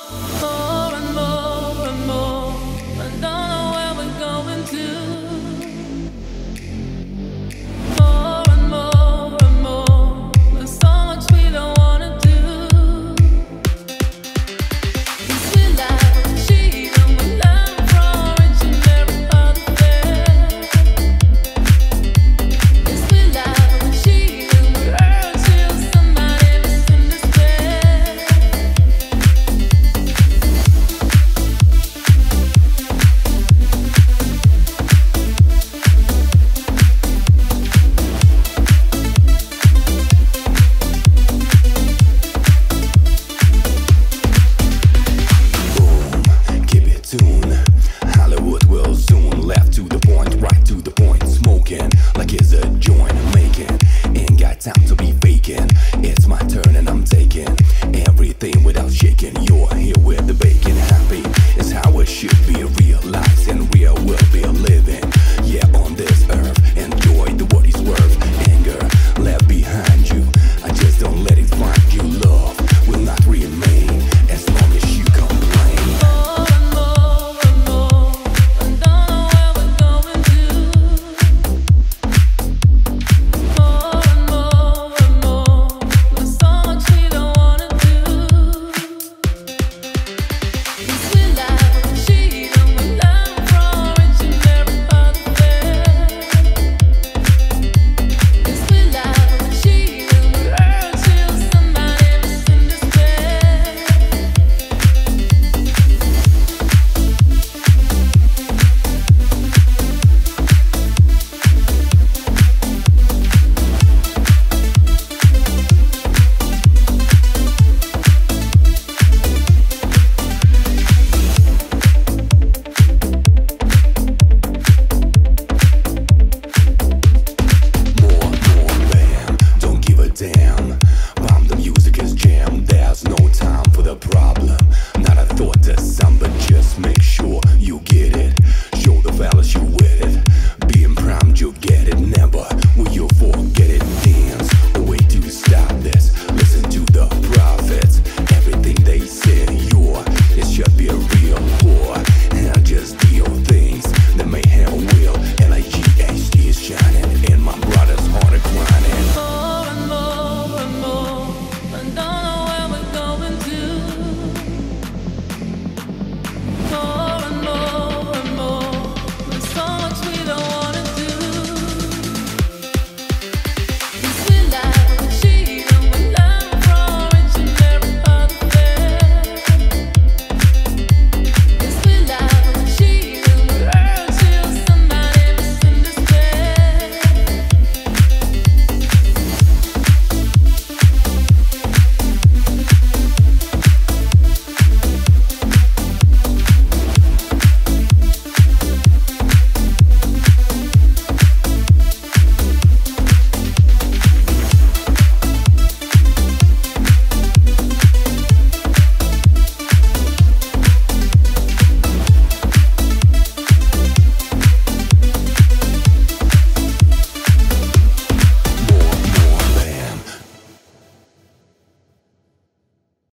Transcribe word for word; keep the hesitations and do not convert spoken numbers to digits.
More and more and more, I don't know where we're going to. More and more and more, there's so much we don't wanna do. 'Cause we love cheating, we love from each and every other day. 'Cause we love cheating, we hurt till somebody was in despair. Keep it tuned. Hollywood will soon. Left to the point, right to the point. Smoking like it's a joint. Making ain't got time to be faking. It's my turn and I'm taking everything without shaking.